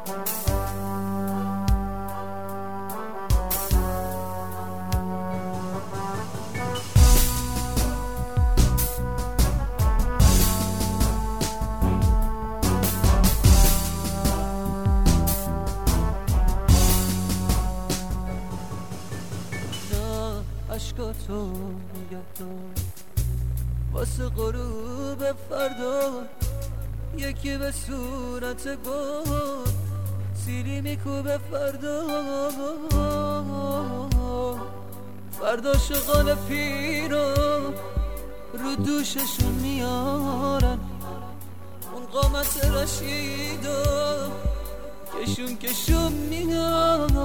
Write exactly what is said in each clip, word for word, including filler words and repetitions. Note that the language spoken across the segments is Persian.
عشقاتو نگه دار واسه غروب فردا، یکی به صورت گل سیلی میکوبه فردا. فردا شغال پیرو رو دوششون میارن، اون قامت رشیدو کشون کشون میان.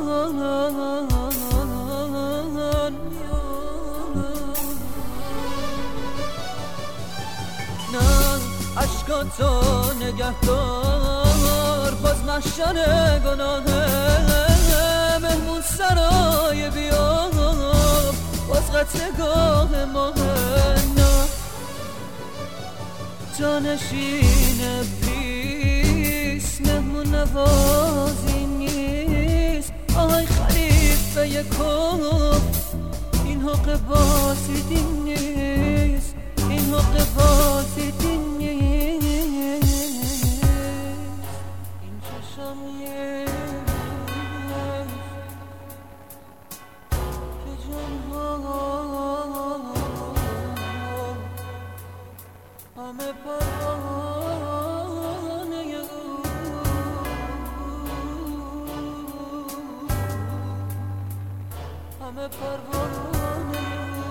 نه عشقاتو نگه دار، باز محشر گناهه مهمون سرای بیا، باز قطعگاه ماه. نه جانشین بیس مهمون نوازی نیست. آهای خلیفه یکم این حق بازیدی نیست، این حق بازیدی نیست. این چشم نیست که جنها همه پروانه او، همه پروانه او.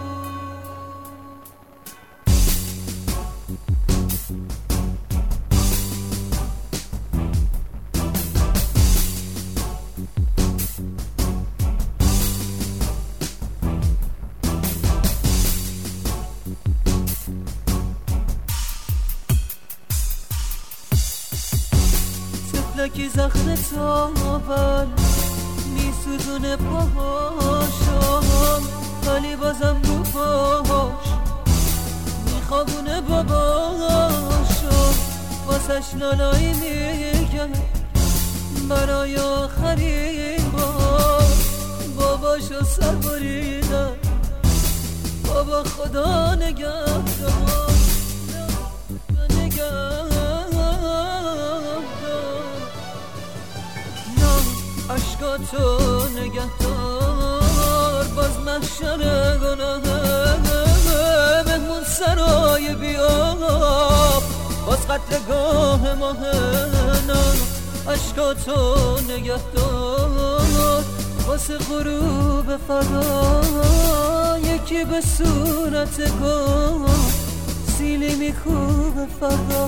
لکی زخم تاول میسوزونه پاهاشم، ولی بازم رو پاهاش میخوابونه باباشم. واسش لالایی میگم برای آخرین بار، باباشو سر بریدم. بابا خدا نگهدار نگهدار. عشقاتو نگه دار، باز محشر گناهه مهمون سرای بیاب، باز قتلگاه ماه. نه عشقاتو نگه دار واسه غروب فردا، یکی به صورت گل سیلی میکوبه فردا.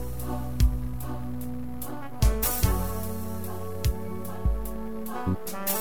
Bye.